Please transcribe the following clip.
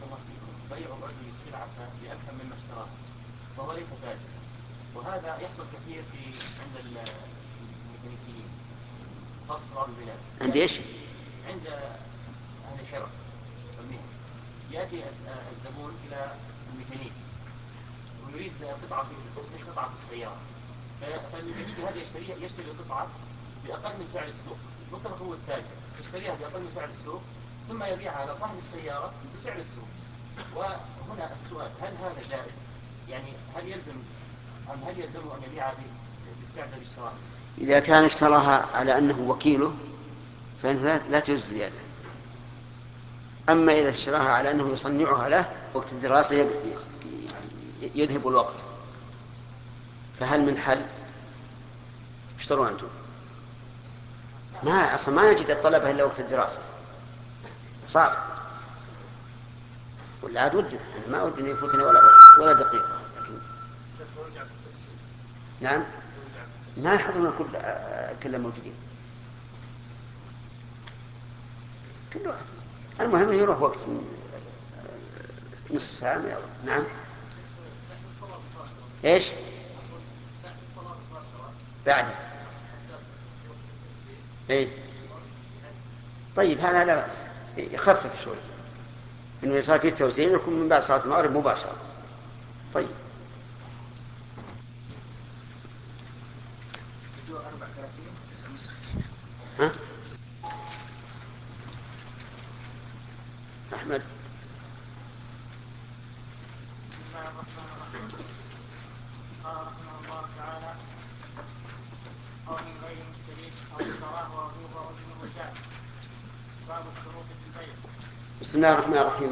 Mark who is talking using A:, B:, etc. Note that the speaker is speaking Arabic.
A: الله فيكم بيع الرجل السلعة بأكثر مما اشتراها وهو ليس تاجرا، وهذا يحصل كثير عند الميكانيكيين خاصة في بعض البلاد.
B: عند ايش؟
A: عند أهل الحرف والمهن، يأتي الزبون إلى الميكانيكي ويريد قطعة في تصليح قطعة في السيارة، فالميكانيكي هذا يشتري القطعة بأقل من سعر السوق، مطلق هو التاجر يشتريها بأقل من سعر السوق ثم يبيعها على صاحب السيارة بسعر السوق. وهنا السؤال، هل هذا جائز؟ يعني هل يلزمه أن يبيعها بالسعر الذي اشتراها؟
B: إذا كان اشتراها على أنه وكيله فإنه لا تجوز زيادة. أما إذا اشتراها على أنه يصنعها له وقت الدراسة يذهب الوقت، فهل من حل؟ اشتروا أنتم أصلا ما يجد الطلبة إلا وقت الدراسة، صعب. والعاد ودنا، أنا ما ودنا يفوتني ولا دقيقة، لكن نعم ما يحضرون كل موجودين، كل واحد. المهم يروح وقت نصف ساعة. نعم. ايش؟ بعدها. ايه طيب هذا لا بأس، يخفف شوي انه يصير فيه توزيع، يكون من بعد صلاة المغرب مباشرة. طيب ها أحمد.
A: بسم الله الرحمن الرحيم. قال رحمه الله تعالى: أو من غير مشترين أو اشتراه وأبوه وابنه شاة. باب الشروط في البيع.
B: بسم الله الرحمن الرحيم.